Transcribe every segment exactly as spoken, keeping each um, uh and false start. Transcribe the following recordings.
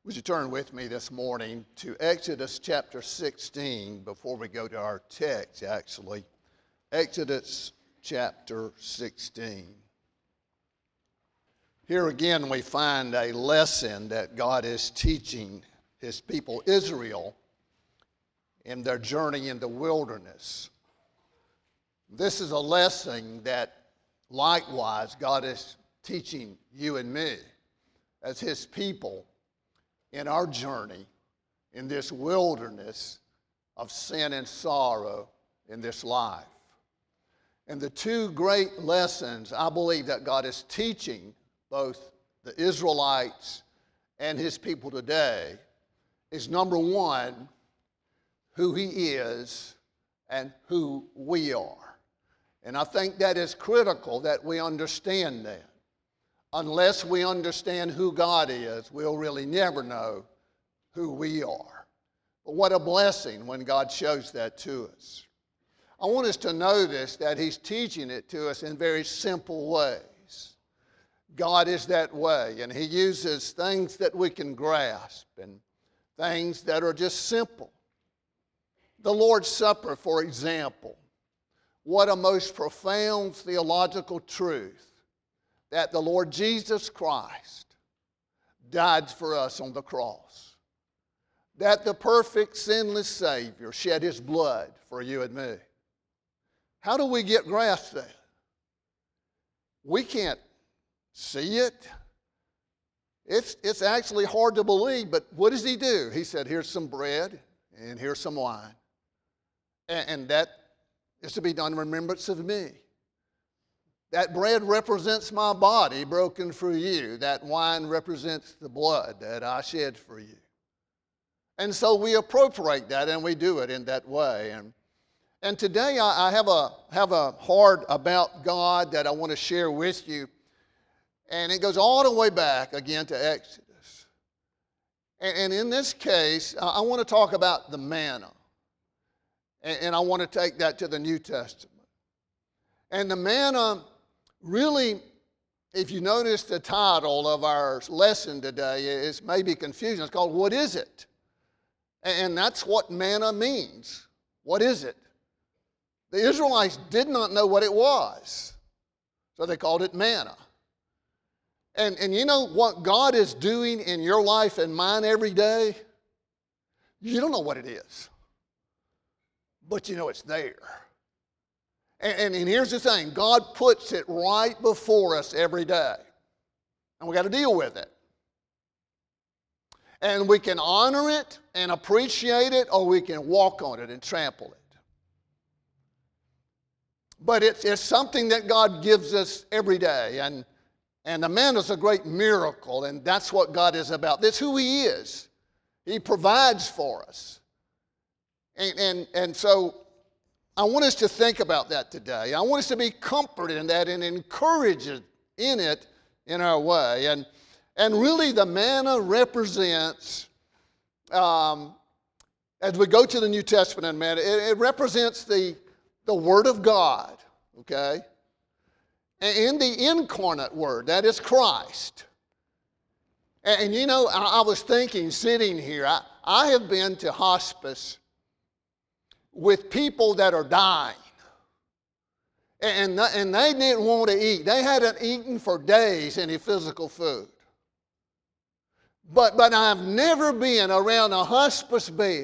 Would you turn with me this morning to Exodus chapter sixteen before we go to our text, actually. Exodus chapter sixteen. Here again we find a lesson that God is teaching his people Israel in their journey in the wilderness. This is a lesson that likewise God is teaching you and me as his people in our journey in this wilderness of sin and sorrow in this life. And the two great lessons I believe that God is teaching both the Israelites and his people today is, number one, who he is and who we are. And I think that is critical that we understand that. Unless we understand who God is, we'll really never know who we are. But what a blessing when God shows that to us. I want us to notice that he's teaching it to us in very simple ways. God is that way, and he uses things that we can grasp and things that are just simple. The Lord's Supper, for example, what a most profound theological truth that the Lord Jesus Christ died for us on the cross. That the perfect, sinless Savior shed his blood for you and me. How do we get grasp that? We can't see it. It's, it's actually hard to believe, but what does he do? He said, here's some bread and here's some wine. And, and that is to be done in remembrance of me. That bread represents my body broken for you. That wine represents the blood that I shed for you. And so we appropriate that and we do it in that way. And, and today I, I have a, have a heart about God that I want to share with you. And it goes all the way back again to Exodus. And, and in this case, I, I want to talk about the manna. And, and I want to take that to the New Testament. And the manna, really, if you notice the title of our lesson today, it's maybe confusing. It's called, What Is It? And that's what manna means. What is it? The Israelites did not know what it was, so they called it manna. And, and you know what God is doing in your life and mine every day? You don't know what it is, but you know it's there. And, and, and here's the thing, God puts it right before us every day, and we got to deal with it. And we can honor it and appreciate it, or we can walk on it and trample it. But it's, it's something that God gives us every day, and And the manna is a great miracle, and that's what God is about. That's who he is. He provides for us. And, and, and so I want us to think about that today. I want us to be comforted in that and encouraged in it in our way. And, and really the manna represents, um, as we go to the New Testament in a minute, it, it represents the, the Word of God, okay? In the incarnate Word, that is Christ. And, and you know, I, I was thinking, sitting here, I, I have been to hospice with people that are dying. And, and they didn't want to eat. They hadn't eaten for days any physical food. But, but I've never been around a hospice bed.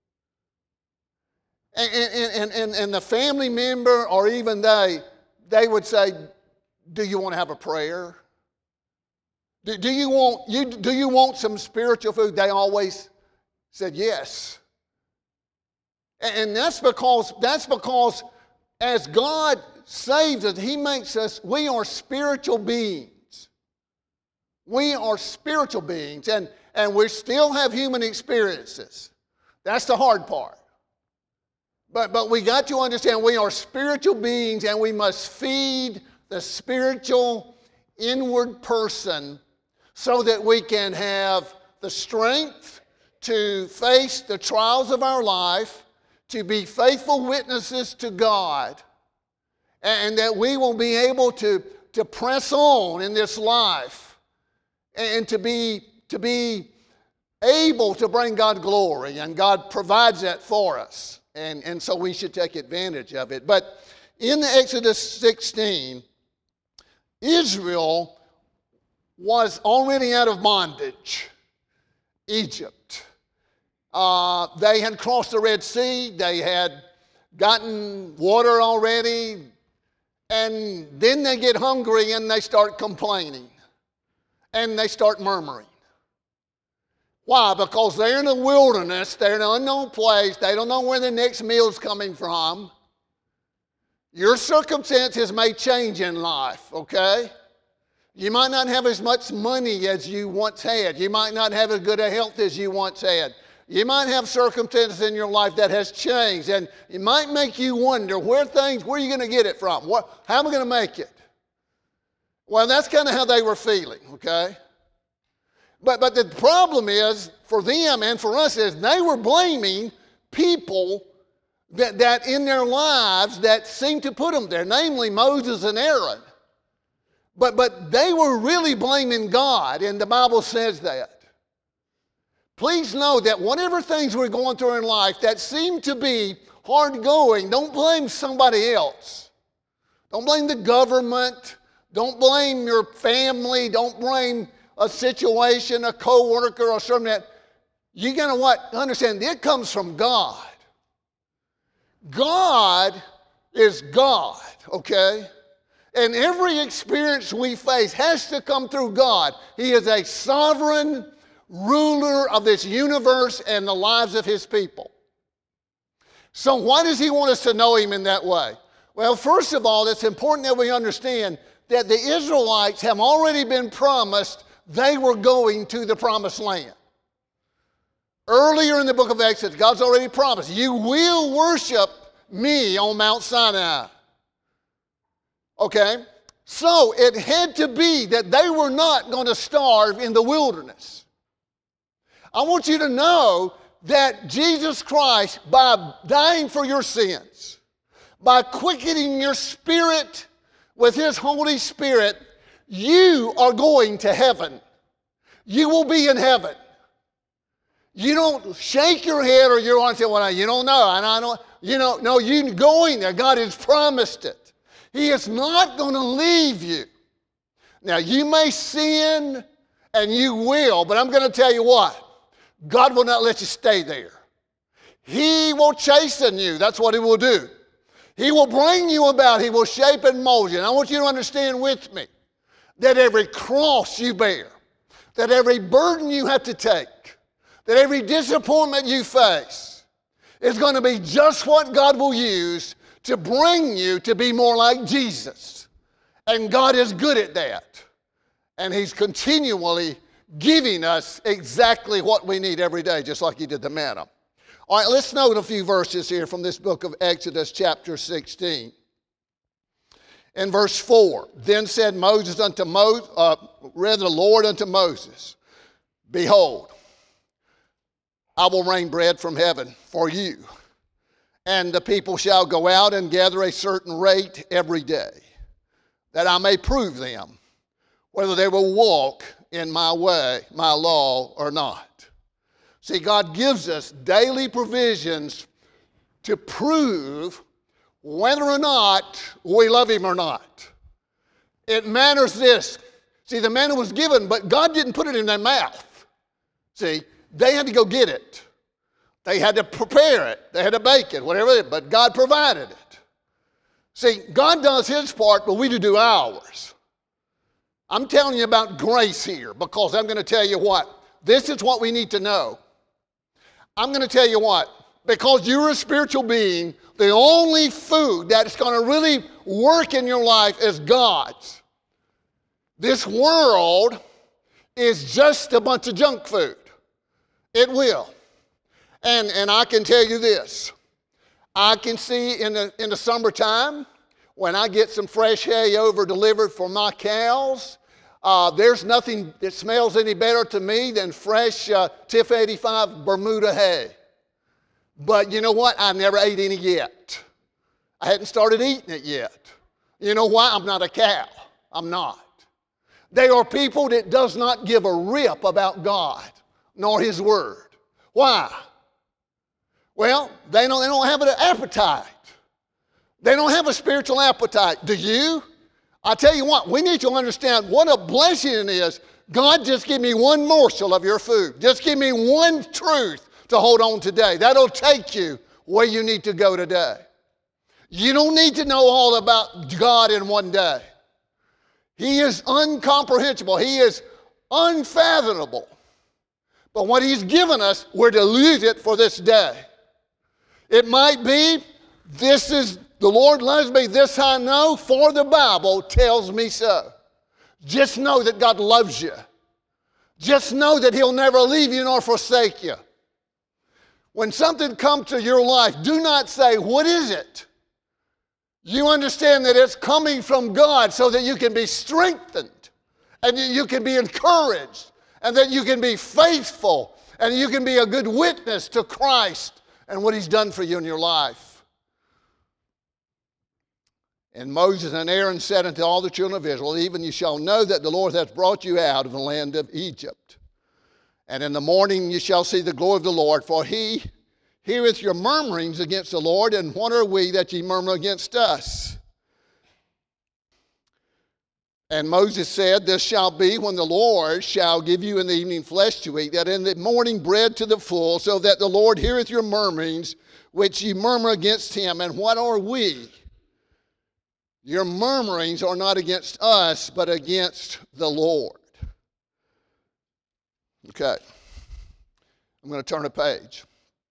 And, and, and, and the family member or even they, they would say, do you want to have a prayer? Do, do, you want, you, do you want some spiritual food? They always said yes. And that's because, that's because as God saves us, he makes us, we are spiritual beings. We are spiritual beings, and, and we still have human experiences. That's the hard part. But, but we got to understand we are spiritual beings, and we must feed the spiritual inward person so that we can have the strength to face the trials of our life, to be faithful witnesses to God, and that we will be able to, to press on in this life and to be, to be able to bring God glory, and God provides that for us. And, and so we should take advantage of it. But in Exodus sixteen, Israel was already out of bondage, Egypt. Uh, they had crossed the Red Sea. They had gotten water already. And then they get hungry and they start complaining. And they start murmuring. Why? Because they're in the wilderness. They're in an unknown place. They don't know where the next meal's coming from. Your circumstances may change in life, okay? You might not have as much money as you once had. You might not have as good a health as you once had. You might have circumstances in your life that has changed, and it might make you wonder where things, where are you going to get it from? What, how am I going to make it? Well, that's kind of how they were feeling, okay? But, but the problem is, for them and for us, is they were blaming people that, that in their lives that seemed to put them there, namely Moses and Aaron. But, but they were really blaming God, and the Bible says that. Please know that whatever things we're going through in life that seem to be hard going, don't blame somebody else. Don't blame the government. Don't blame your family. Don't blame a situation, a co-worker, or something that you gotta what? Understand, it comes from God. God is God, okay? And every experience we face has to come through God. He is a sovereign ruler of this universe and the lives of his people. So why does he want us to know him in that way? Well, first of all, it's important that we understand that the Israelites have already been promised they were going to the promised land. Earlier in the book of Exodus, God's already promised, you will worship me on Mount Sinai. Okay? So it had to be that they were not going to starve in the wilderness. I want you to know that Jesus Christ, by dying for your sins, by quickening your spirit with his Holy Spirit, you are going to heaven. You will be in heaven. You don't shake your head or your arm and say, well, you don't know. And I don't, you know, no, you're going there. God has promised it. He is not going to leave you. Now, you may sin, and you will, but I'm going to tell you what. God will not let you stay there. He will chasten you. That's what he will do. He will bring you about. He will shape and mold you. And I want you to understand with me that every cross you bear, that every burden you have to take, that every disappointment you face is going to be just what God will use to bring you to be more like Jesus. And God is good at that. And he's continually giving us exactly what we need every day, just like he did the manna. All right, let's note a few verses here from this book of Exodus chapter sixteen. In verse four, then said Moses unto Moses, uh, rather the Lord unto Moses, behold, I will rain bread from heaven for you, and the people shall go out and gather a certain rate every day, that I may prove them, whether they will walk in my way, my law, or not. See, God gives us daily provisions to prove whether or not we love him or not. It matters this. See, the manna was given, but God didn't put it in their mouth. See, they had to go get it. They had to prepare it. They had to bake it, whatever it is, but God provided it. See, God does his part, but we do do ours. I'm telling you about grace here because I'm going to tell you what. This is what we need to know. I'm going to tell you what. Because you're a spiritual being, the only food that's going to really work in your life is God's. This world is just a bunch of junk food. It will. And, and I can tell you this. I can see in the, in the summertime, when I get some fresh hay over delivered for my cows, uh, there's nothing that smells any better to me than fresh uh, T I F eighty-five Bermuda hay. But you know what? I never ate any yet. I hadn't started eating it yet. You know why? I'm not a cow. I'm not. They are people that does not give a rip about God. nor his word. Why? Well, they don't, they don't have an appetite. They don't have a spiritual appetite. Do you? I tell you what, we need to understand what a blessing it is. God, just give me one morsel of your food. Just give me one truth to hold on today. That'll take you where you need to go today. You don't need to know all about God in one day. He is incomprehensible. He is unfathomable. But what he's given us, we're to use it for this day. It might be, this is, the Lord loves me, this I know, for the Bible tells me so. Just know that God loves you. Just know that he'll never leave you nor forsake you. When something comes to your life, do not say, what is it? You understand that it's coming from God so that you can be strengthened and you can be encouraged and that you can be faithful and you can be a good witness to Christ and what he's done for you in your life. And Moses and Aaron said unto all the children of Israel, even you shall know that the Lord hath brought you out of the land of Egypt. And in the morning you shall see the glory of the Lord, for he heareth your murmurings against the Lord, and what are we that ye murmur against us? And Moses said, this shall be when the Lord shall give you in the evening flesh to eat, that in the morning bread to the full, so that the Lord heareth your murmurings, which ye murmur against him. And what are we? Your murmurings are not against us, but against the Lord. Okay. I'm going to turn a page.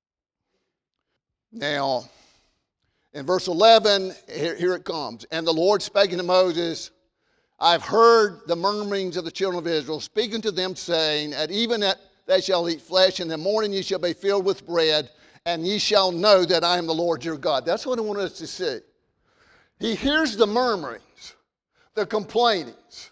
Now, in verse eleven, here, here it comes. And the Lord spake unto Moses, I've heard the murmurings of the children of Israel, speaking to them, saying, at even that they shall eat flesh, in the morning ye shall be filled with bread, and ye shall know that I am the Lord your God. That's what I want us to see. He hears the murmurings, the complainings.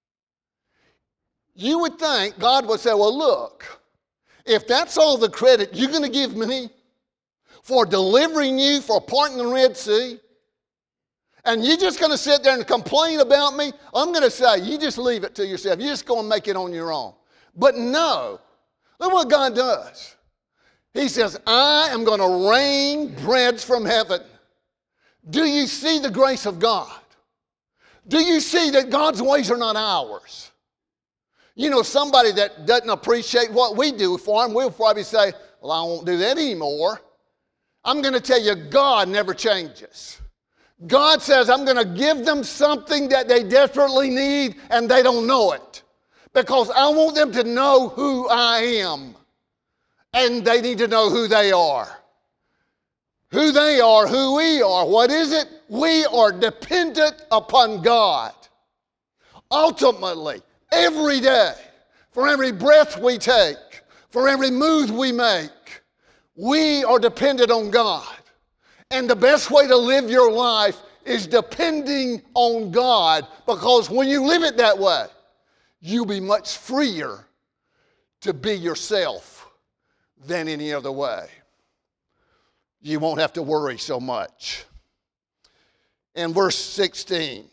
You would think God would say, well, look, if that's all the credit you're going to give me for delivering you, for parting the Red Sea, and you're just going to sit there and complain about me, I'm going to say, you just leave it to yourself. You just go and make it on your own. But no, look what God does. He says, I am going to rain breads from heaven. Do you see the grace of God? Do you see that God's ways are not ours? You know, somebody that doesn't appreciate what we do for him, we'll probably say, well, I won't do that anymore. I'm going to tell you, God never changes. God says, I'm going to give them something that they desperately need and they don't know it. Because I want them to know who I am. And they need to know who they are. Who they are, who we are. What is it? We are dependent upon God. Ultimately, every day, for every breath we take, for every move we make, we are dependent on God. And the best way to live your life is depending on God, because when you live it that way, you'll be much freer to be yourself than any other way. You won't have to worry so much. In verse sixteen,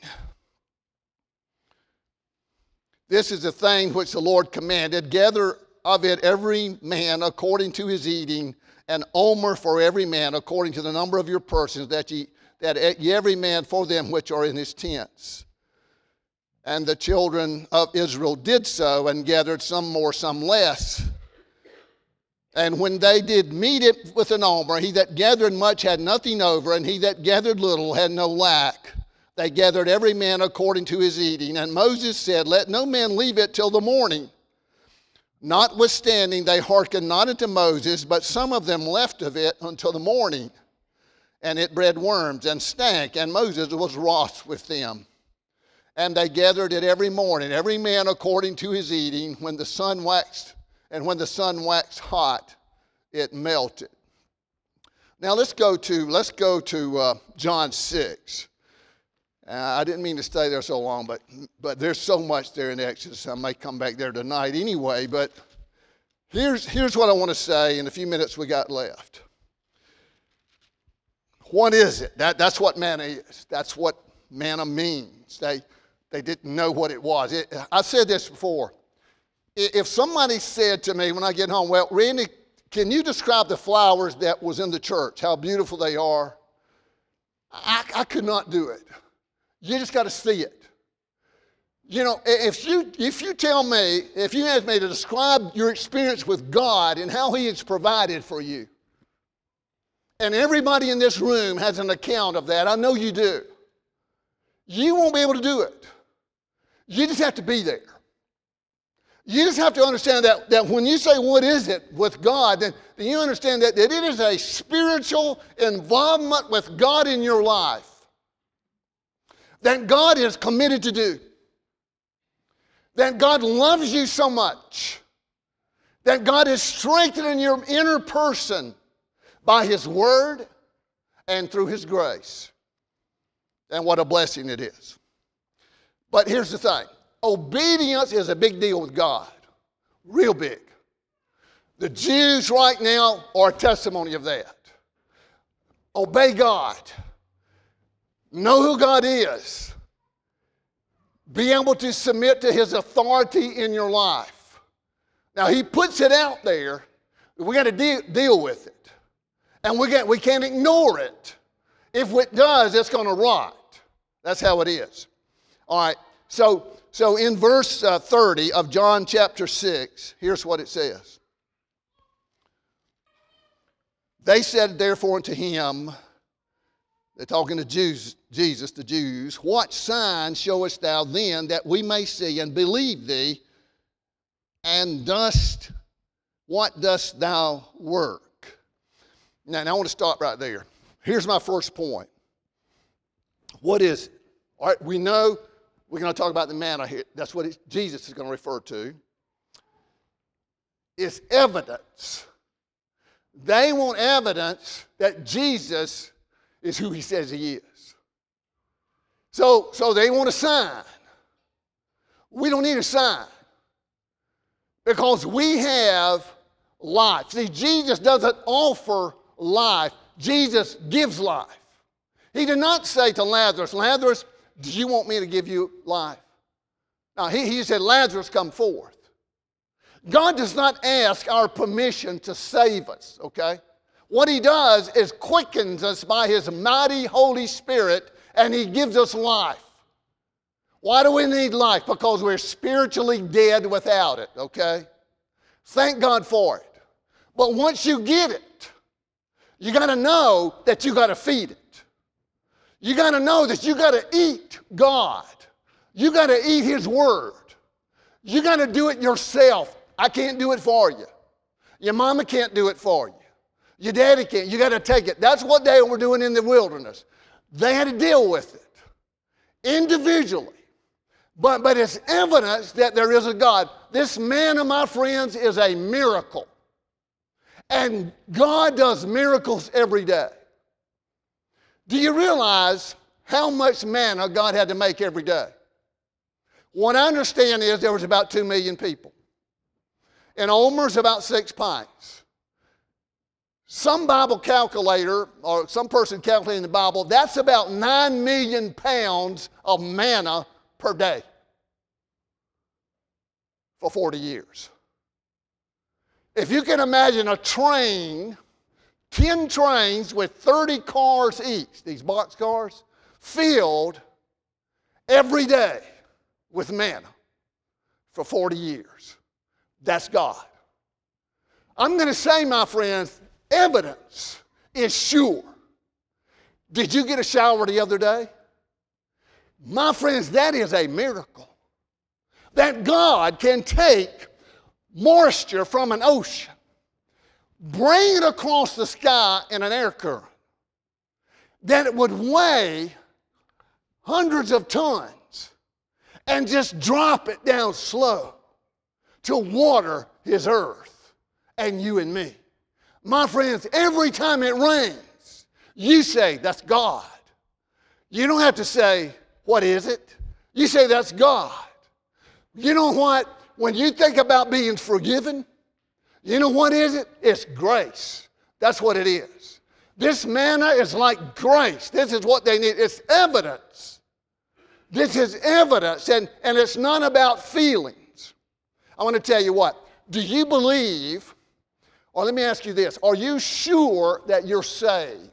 this is the thing which the Lord commanded, gather of it every man according to his eating, an omer for every man according to the number of your persons, that ye, that ye every man for them which are in his tents. And the children of Israel did so, and gathered some more, some less. And when they did meet it with an omer, he that gathered much had nothing over, and he that gathered little had no lack. They gathered every man according to his eating. And Moses said, let no man leave it till the morning. Notwithstanding, they hearkened not unto Moses, but some of them left of it until the morning. And it bred worms and stank, and Moses was wroth with them. And they gathered it every morning, every man according to his eating. When the sun waxed, and when the sun waxed hot, it melted. Now let's go to let's go to uh, John six. Uh, I didn't mean to stay there so long, but but there's so much there in Exodus. I may come back there tonight anyway. But here's here's what I want to say in the few minutes we got left. What is it? That that's what manna is. That's what manna means. They they didn't know what it was. It, I said this before. If somebody said to me when I get home, well, Randy, can you describe the flowers that was in the church, how beautiful they are? I, I could not do it. You just got to see it. You know, if you, if you tell me, if you ask me to describe your experience with God and how he has provided for you, and everybody in this room has an account of that, I know you do, you won't be able to do it. You just have to be there. You just have to understand that, that when you say, what is it with God, then, then you understand that, that it is a spiritual involvement with God in your life that God is committed to do. That God loves you so much. That God is strengthening your inner person by his word and through his grace. And what a blessing it is. But here's the thing. Obedience is a big deal with God. Real big. The Jews right now are a testimony of that. Obey God. Know who God is. Be able to submit to his authority in your life. Now, he puts it out there. We got to de- deal with it. And we, got, we can't ignore it. If it does, it's going to rot. That's how it is. All right. So, so in verse uh, thirty of John chapter six, here's what it says. They said therefore unto him, they're talking to Jews, Jesus, the Jews, what sign showest thou then that we may see and believe thee? And dost, what dost thou work? Now, now I want to stop right there. Here's my first point. What is it? All right, we know we're going to talk about the manna here. That's what it, Jesus is going to refer to. It's evidence. They want evidence that Jesus is who he says he is. So, so they want a sign. We don't need a sign because we have life. See, Jesus doesn't offer life. Jesus gives life. He did not say to Lazarus, Lazarus, do you want me to give you life? No, he, he said, Lazarus, come forth. God does not ask our permission to save us, okay? What he does is quickens us by his mighty Holy Spirit, and he gives us life. Why do we need life? Because we're spiritually dead without it, okay? Thank God for it. But once you get it, you got to know that you got to feed it. You got to know that you got to eat God. You got to eat his word. You got to do it yourself. I can't do it for you. Your mama can't do it for you. Your daddy can't. You got to take it. That's what they were doing in the wilderness. They had to deal with it individually. But, but it's evidence that there is a God. This manna, my friends, is a miracle. And God does miracles every day. Do you realize how much manna God had to make every day? What I understand is there was about two million people. And Omer's about six pints. Some Bible calculator, or some person calculating the Bible, that's about nine million pounds of manna per day for forty years. If you can imagine a train, ten trains with thirty cars each, these box cars, filled every day with manna for forty years. That's God. I'm going to say, my friends, evidence is sure. Did you get a shower the other day? My friends, that is a miracle. That God can take moisture from an ocean, bring it across the sky in an air current, that it would weigh hundreds of tons, and just drop it down slow to water his earth and you and me. My friends, every time it rains, you say, that's God. You don't have to say, what is it? You say, that's God. You know what? When you think about being forgiven, you know what is it? It's grace. That's what it is. This manna is like grace. This is what they need. It's evidence. This is evidence, and, and it's not about feelings. I want to tell you what. Do you believe, or let me ask you this, are you sure that you're saved?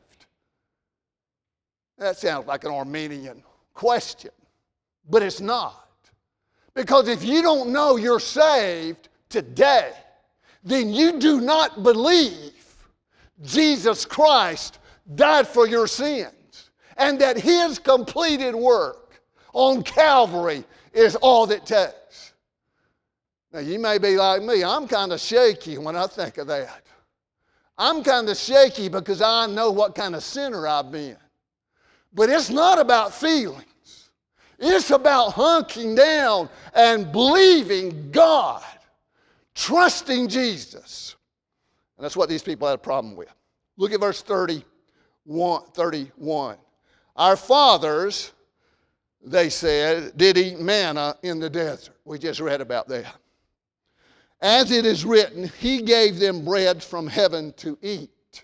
That sounds like an Armenian question, but it's not. Because if you don't know you're saved today, then you do not believe Jesus Christ died for your sins and that his completed work on Calvary is all that takes. Now, you may be like me. I'm kind of shaky when I think of that. I'm kind of shaky because I know what kind of sinner I've been. But it's not about feelings. It's about hunking down and believing God, trusting Jesus. And that's what these people had a problem with. Look at verse thirty-one. thirty-one. Our fathers, they said, did eat manna in the desert. We just read about that. As it is written, he gave them bread from heaven to eat.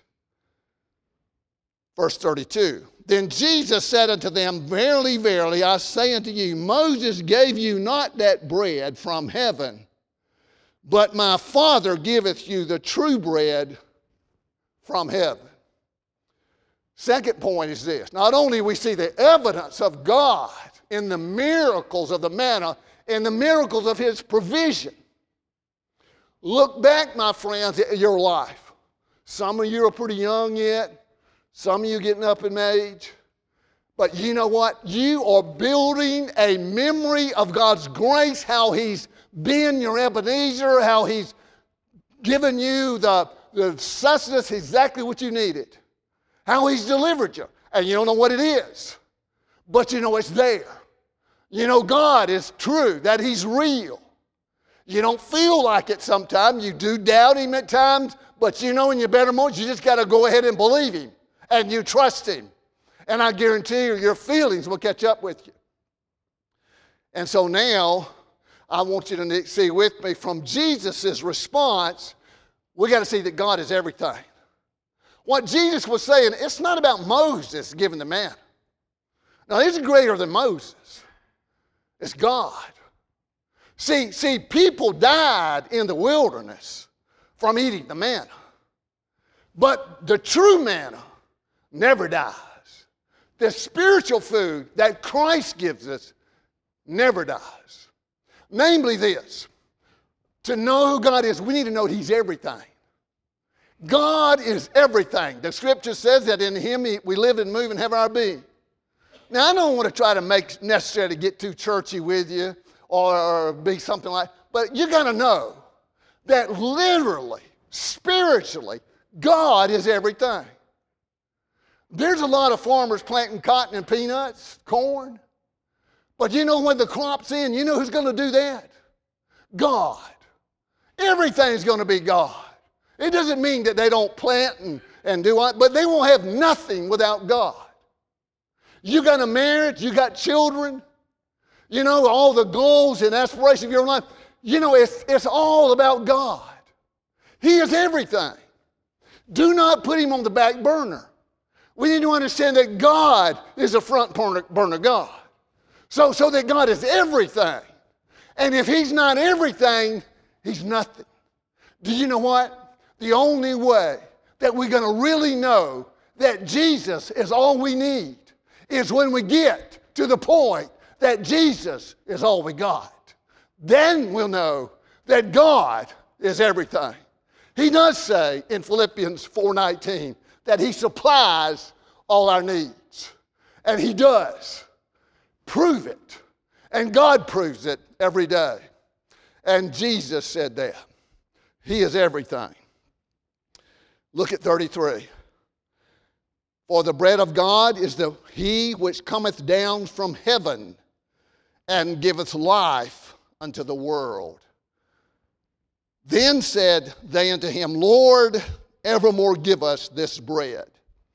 Verse thirty-two. Then Jesus said unto them, verily, verily, I say unto you, Moses gave you not that bread from heaven, but my Father giveth you the true bread from heaven. Second point is this. Not only we see the evidence of God in the miracles of the manna and the miracles of his provision. Look back, my friends, at your life. Some of you are pretty young yet. Some of you getting up in age. But you know what? You are building a memory of God's grace, how he's been your Ebenezer, how he's given you the, the sustenance, exactly what you needed. How he's delivered you. And you don't know what it is. But you know it's there. You know God is true, that he's real. You don't feel like it sometimes. You do doubt him at times. But you know in your better moments, you just got to go ahead and believe him. And you trust him. And I guarantee you, your feelings will catch up with you. And so now, I want you to see with me from Jesus' response, we got to see that God is everything. What Jesus was saying, it's not about Moses giving the manna. Now, he's greater than Moses. It's God. See, see, people died in the wilderness from eating the manna. But the true manna never dies. The spiritual food that Christ gives us never dies. Namely this, to know who God is, we need to know he's everything. God is everything. The scripture says that in him we live and move and have our being. Now, I don't want to try to make necessarily get too churchy with you or, or be something like, but you got to know that literally, spiritually, God is everything. There's a lot of farmers planting cotton and peanuts, corn. But you know when the crop's in, you know who's going to do that? God. Everything's going to be God. It doesn't mean that they don't plant and, and do what, but they won't have nothing without God. You got a marriage, you got children, you know, all the goals and aspirations of your life. You know, it's, it's all about God. He is everything. Do not put him on the back burner. We need to understand that God is a front burner God. So, so that God is everything. And if he's not everything, he's nothing. Do you know what? The only way that we're going to really know that Jesus is all we need is when we get to the point that Jesus is all we got. Then we'll know that God is everything. He does say in Philippians four nineteen that he supplies all our needs. And he does. Prove it. And God proves it every day. And Jesus said that. He is everything. Look at thirty-three. For the bread of God is the he which cometh down from heaven and giveth life unto the world. Then said they unto him, Lord, evermore give us this bread.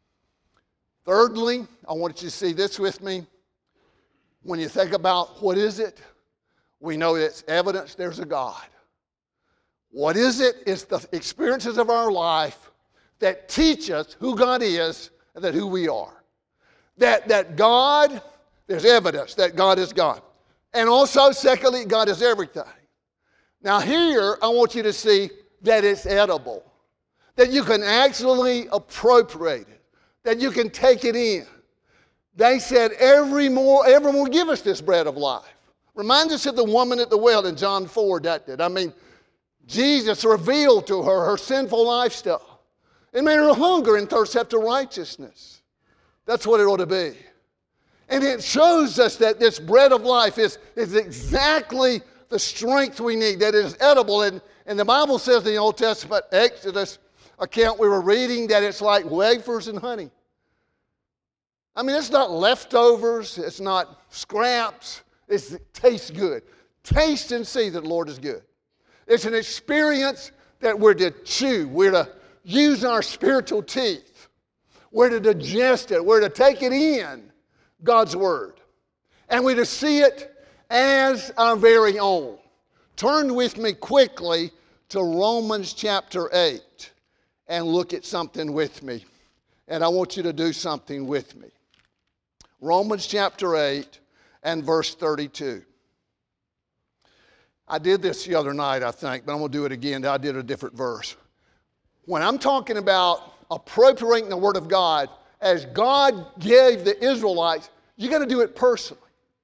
Thirdly, I want you to see this with me. When you think about what is it, we know it's evidence there's a God. What is it? It's the experiences of our life that teach us who God is and that who we are. That, that God, there's evidence that God is God. And also, secondly, God is everything. Now here, I want you to see that it's edible, that you can actually appropriate it, that you can take it in. They said, every more, everyone will give us this bread of life. Remind us of the woman at the well in John four, doesn't it? I mean, Jesus revealed to her her sinful lifestyle. It made her hunger and thirst after righteousness. That's what it ought to be. And it shows us that this bread of life is, is exactly the strength we need, that it is edible. And, and the Bible says in the Old Testament, Exodus account we were reading, that it's like wafers and honey. I mean, it's not leftovers, it's not scraps, it's, it tastes good. Taste and see that the Lord is good. It's an experience that we're to chew, we're to use our spiritual teeth, we're to digest it, we're to take it in, God's Word. And we're to see it as our very own. Turn with me quickly to Romans chapter eight and look at something with me. And I want you to do something with me. Romans chapter eight and verse thirty-two. I did this the other night, I think, but I'm going to do it again. I did a different verse. When I'm talking about appropriating the Word of God, as God gave the Israelites, you got to do it personally.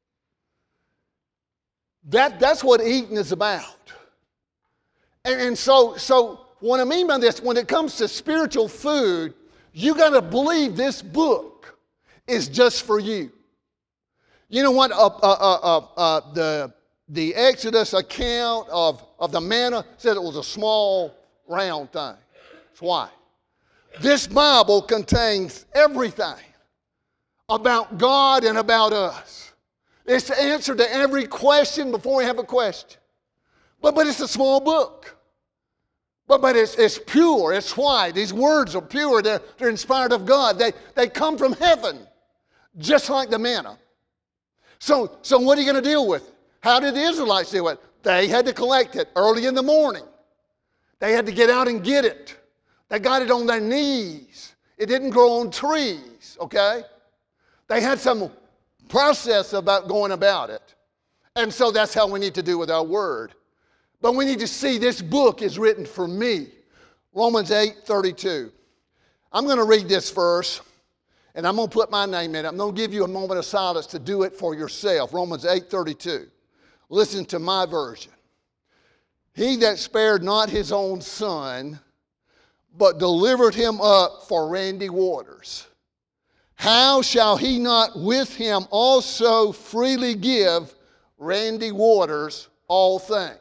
That, that's what eating is about. And, and so, so what I mean by this, when it comes to spiritual food, you got to believe this book is just for you. You know what? Uh, uh, uh, uh, uh, the, the Exodus account of, of the manna said it was a small, round thing. That's why. This Bible contains everything about God and about us. It's the answer to every question before we have a question. But, but it's a small book. But, but it's, it's pure, it's white. These words are pure, they're, they're inspired of God. They, they come from heaven, just like the manna. So, so what are you going to deal with? How did the Israelites deal with it? They had to collect it early in the morning. They had to get out and get it. They got it on their knees. It didn't grow on trees, okay? They had some process about going about it. And so that's how we need to do with our word. But we need to see this book is written for me. Romans eight thirty-two. I'm going to read this verse, and I'm going to put my name in it. I'm going to give you a moment of silence to do it for yourself. Romans eight thirty-two. Listen to my version. He that spared not his own son, but delivered him up for Randy Waters, how shall he not with him also freely give Randy Waters all things?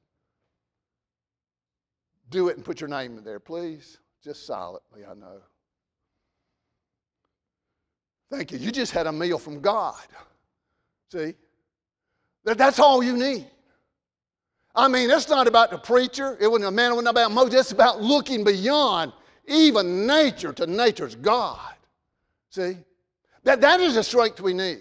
Do it and put your name in there, please. Just silently, I know. Thank you. You just had a meal from God. See? That's all you need. I mean, it's not about the preacher. It wasn't a man, it wasn't about Moses. It's about looking beyond even nature to nature's God. See? That, that is the strength we need.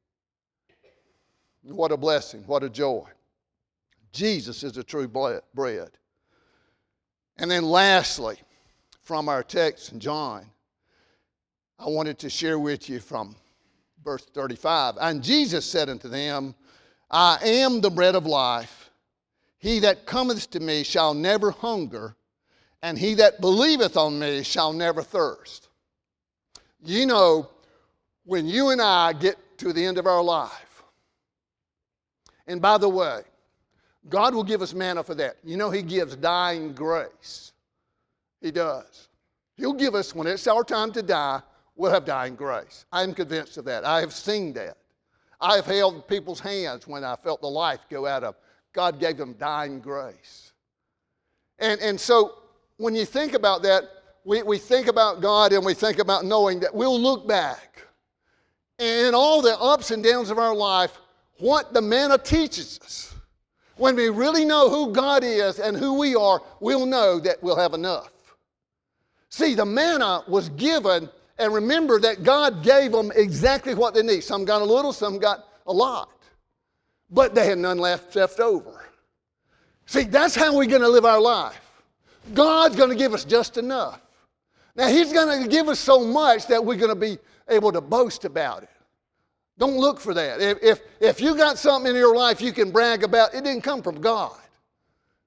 What a blessing. What a joy. Jesus is the true bread. And then lastly, from our text in John, I wanted to share with you from verse thirty-five. And Jesus said unto them, I am the bread of life. He that cometh to me shall never hunger, and he that believeth on me shall never thirst. You know, when you and I get to the end of our life, and by the way, God will give us manna for that. You know, He gives dying grace. He does. He'll give us, when it's our time to die, we'll have dying grace. I'm convinced of that. I have seen that. I have held people's hands when I felt the life go out of. God gave them dying grace. And, and so when you think about that, we, we think about God and we think about knowing that we'll look back. And in all the ups and downs of our life, what the manna teaches us. When we really know who God is and who we are, we'll know that we'll have enough. See, the manna was given, and remember that God gave them exactly what they need. Some got a little, some got a lot. But they had none left, left over. See, that's how we're going to live our life. God's going to give us just enough. Now, He's going to give us so much that we're going to be able to boast about it. Don't look for that. If, if, if you got something in your life you can brag about, it didn't come from God.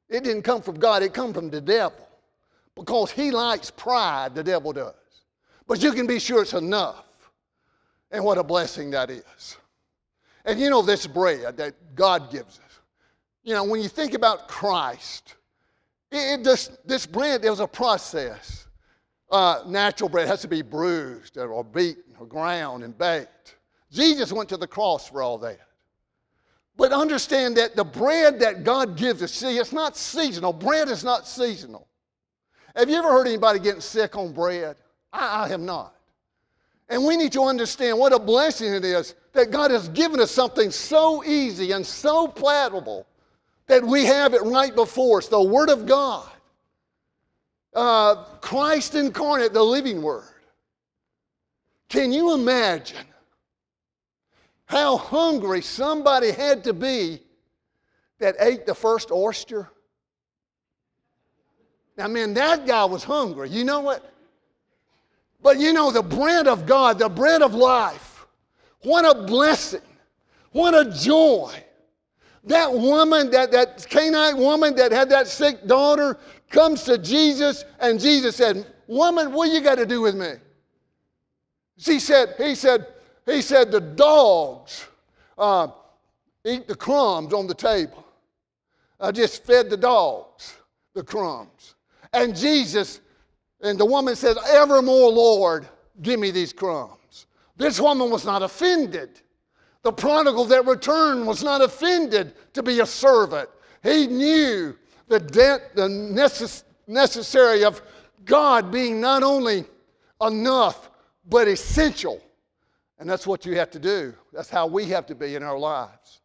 It didn't come from God, it come from the devil. Because he likes pride, the devil does. But you can be sure it's enough. And what a blessing that is. And you know this bread that God gives us. You know, when you think about Christ, it, it just, this bread, there's a process. Uh, natural bread has to be bruised or beaten or ground and baked. Jesus went to the cross for all that. But understand that the bread that God gives us, see, it's not seasonal. Bread is not seasonal. Have you ever heard anybody getting sick on bread? I, I have not. And we need to understand what a blessing it is that God has given us something so easy and so palatable that we have it right before us, the Word of God. Uh, Christ incarnate, the living Word. Can you imagine how hungry somebody had to be that ate the first oyster? Now, man, that guy was hungry. You know what? But you know, the bread of God, the bread of life, what a blessing, what a joy. That woman, that, that Canaanite woman that had that sick daughter comes to Jesus, and Jesus said, woman, what you got to do with me? She said, he said, he said, the dogs uh, eat the crumbs on the table. I just fed the dogs the crumbs. And Jesus, and the woman says, evermore, Lord, give me these crumbs. This woman was not offended. The prodigal that returned was not offended to be a servant. He knew the debt, the necess- necessary of God being not only enough, but essential. And that's what you have to do. That's how we have to be in our lives.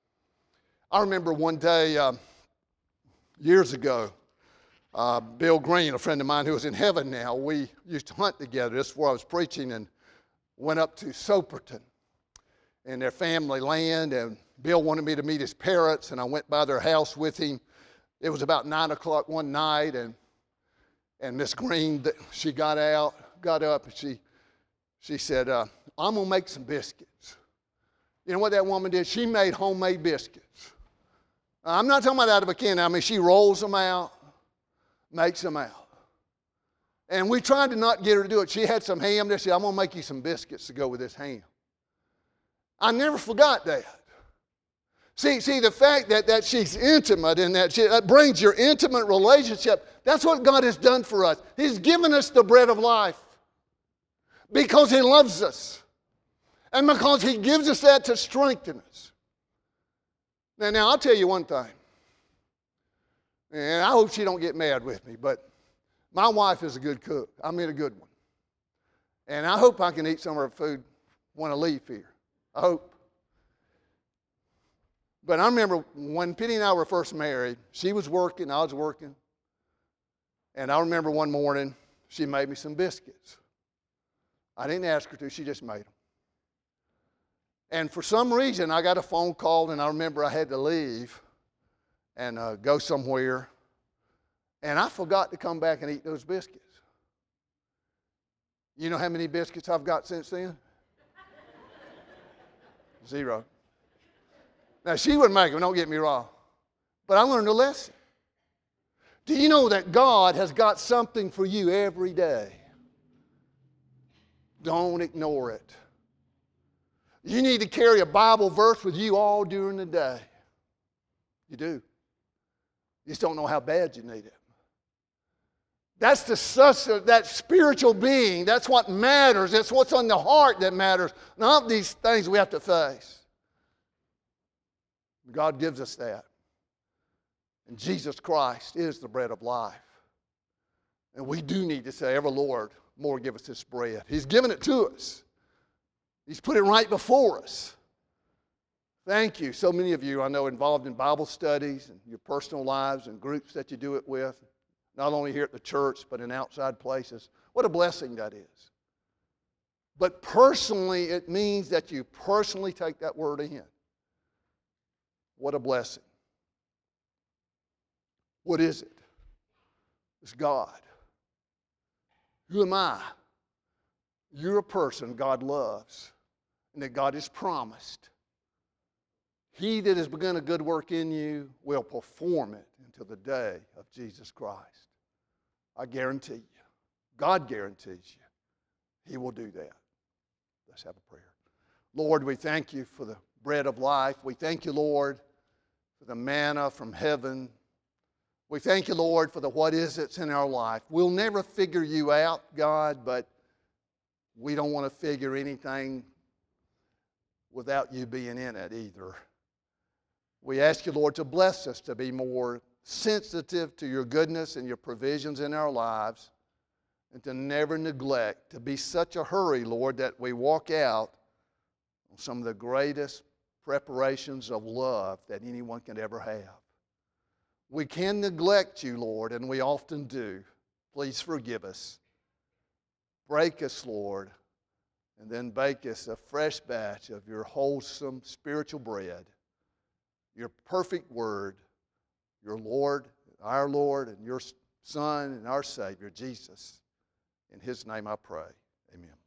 I remember one day, uh, years ago, uh, Bill Green, a friend of mine who is in heaven now, we used to hunt together. This is where I was preaching, and went up to Soperton and their family land, and Bill wanted me to meet his parents, and I went by their house with him. It was about nine o'clock one night, and and Miss Green, she got out, got up, and she she said, uh, I'm going to make some biscuits. You know what that woman did? She made homemade biscuits. I'm not talking about out of a can. I mean, she rolls them out, makes them out. And we tried to not get her to do it. She had some ham there. She said, I'm going to make you some biscuits to go with this ham. I never forgot that. See, see the fact that, that she's intimate and that, she, that brings your intimate relationship, that's what God has done for us. He's given us the bread of life because He loves us and because He gives us that to strengthen us. Now, now I'll tell you one thing, and I hope she don't get mad with me, but my wife is a good cook. I mean a good one. And I hope I can eat some of her food when I leave here. I hope. But I remember when Penny and I were first married, she was working, I was working. And I remember one morning, she made me some biscuits. I didn't ask her to, she just made them. And for some reason, I got a phone call, and I remember I had to leave and uh, go somewhere. And I forgot to come back and eat those biscuits. You know how many biscuits I've got since then? Zero. Now, she wouldn't make them, don't get me wrong. But I learned a lesson. Do you know that God has got something for you every day? Don't ignore it. You need to carry a Bible verse with you all during the day. You do. You just don't know how bad you need it. That's the sustenance, that spiritual being. That's what matters. That's what's on the heart that matters. Not these things we have to face. God gives us that. And Jesus Christ is the bread of life. And we do need to say, ever Lord, more give us this bread. He's given it to us. He's put it right before us. Thank you. So many of you I know involved in Bible studies and your personal lives and groups that you do it with. Not only here at the church, but in outside places. What a blessing that is. But personally, it means that you personally take that word in. What a blessing. What is it? It's God. Who am I? You're a person God loves and that God has promised He that has begun a good work in you will perform it until the day of Jesus Christ. I guarantee you. God guarantees you. He will do that. Let's have a prayer. Lord, we thank you for the bread of life. We thank you, Lord, for the manna from heaven. We thank you, Lord, for the what is it's in our life. We'll never figure you out, God, but we don't want to figure anything without you being in it either. We ask you, Lord, to bless us to be more sensitive to your goodness and your provisions in our lives, and to never neglect, to be such a hurry, Lord, that we walk out on some of the greatest preparations of love that anyone can ever have. We can neglect you, Lord, and we often do. Please forgive us. Break us, Lord, and then bake us a fresh batch of your wholesome spiritual bread, your perfect word, your Lord, our Lord, and your Son and our Savior, Jesus. In his name I pray. Amen.